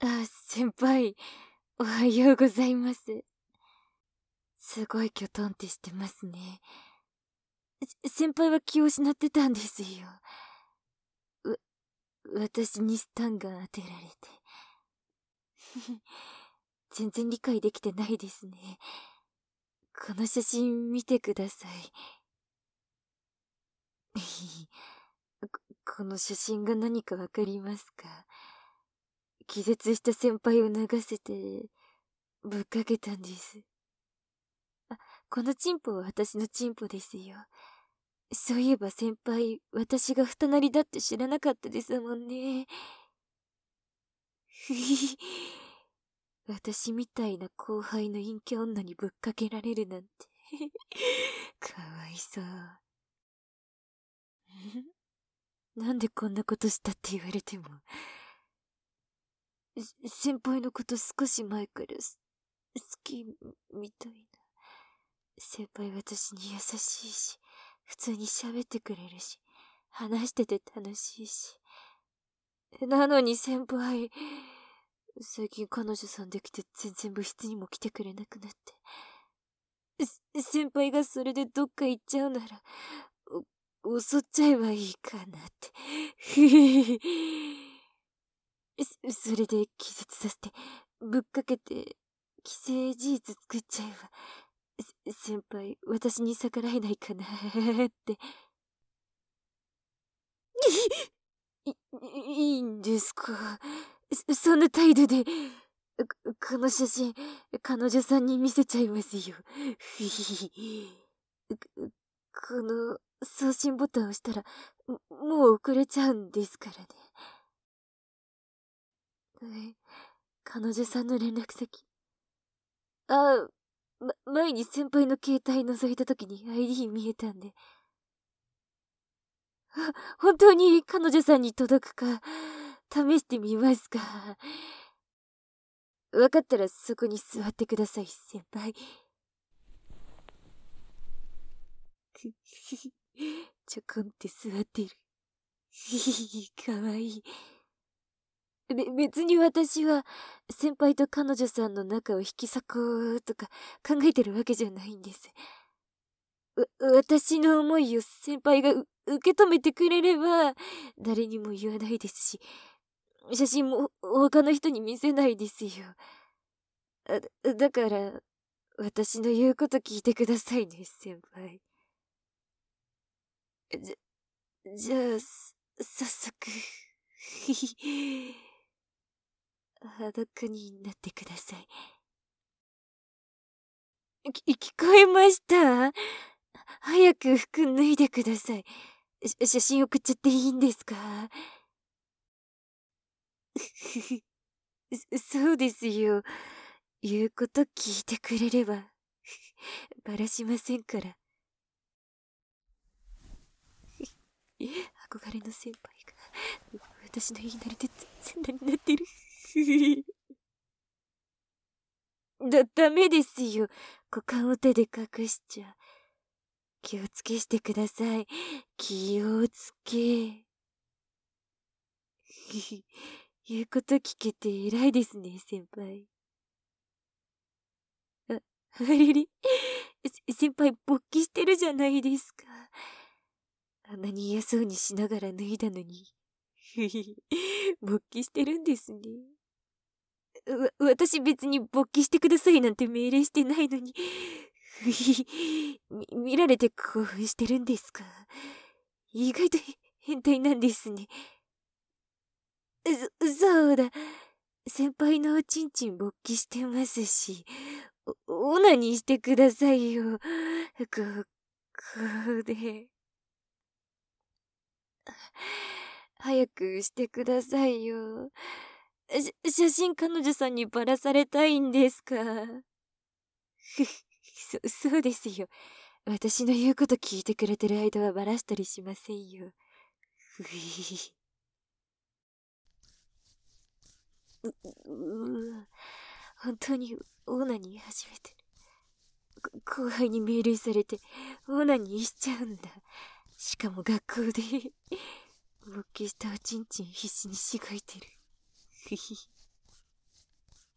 先輩、おはようございます。すごいきょとんってしてますね。先輩は気を失ってたんですよ。私にスタンガン当てられて。全然理解できてないですね。この写真見てください。この写真が何かわかりますか？気絶した先輩を脱がせて、ぶっかけたんです。このチンポは私のチンポですよ。そういえば先輩、私が二なりだって知らなかったですもんね。私みたいな後輩の陰キャ女にぶっかけられるなんて。かわいそう。なんでこんなことしたって言われても。先輩のこと少し前から好きみたいな。先輩私に優しいし、普通に喋ってくれるし、話してて楽しいし。なのに先輩、最近彼女さんできて全然部室にも来てくれなくなって。先輩がそれでどっか行っちゃうなら、襲っちゃえばいいかなって。それで気絶させて、ぶっかけて、既成事実作っちゃえば、先輩、私に逆らえないかなって。いいんですか？そんな態度で、この写真、彼女さんに見せちゃいますよ。この送信ボタンを押したら、もう遅れちゃうんですからね。彼女さんの連絡先。前に先輩の携帯覗いた時に ID 見えたんで。本当に彼女さんに届くか、試してみますか。わかったらそこに座ってください、先輩。ちょこんって座ってる。かわいい。別に私は先輩と彼女さんの仲を引き裂こうとか考えてるわけじゃないんです。私の思いを先輩が受け止めてくれれば誰にも言わないですし、写真も他の人に見せないですよ。だから私の言うこと聞いてくださいね、先輩。じゃあ、早速。裸になってください。聞こえました？早く服脱いでください。写真送っちゃっていいんですか？そうですよ。言うこと聞いてくれれば、バラしませんから。憧れの先輩が、私の言いなりで全然になってる。ダメですよ。股間を手で隠しちゃ。気をつけしてください。気をつけ。言うこと聞けて偉いですね、先輩。あれれ先輩勃起してるじゃないですか。あんなに嫌そうにしながら脱いだのに。勃起してるんですね。私別に勃起してくださいなんて命令してないのに。見られて興奮してるんですか？意外と変態なんですね。そうだ。先輩のおちんちん勃起してますし、オナニーしてくださいよ。こで。早くしてくださいよ。写真彼女さんにバラされたいんですか？そうですよ。私の言うこと聞いてくれてる間はバラしたりしませんよ。本当にオーナに始めてる。後輩に命令されてオーナにしちゃうんだ。しかも学校で勃起したおちんちん必死にしごいてる。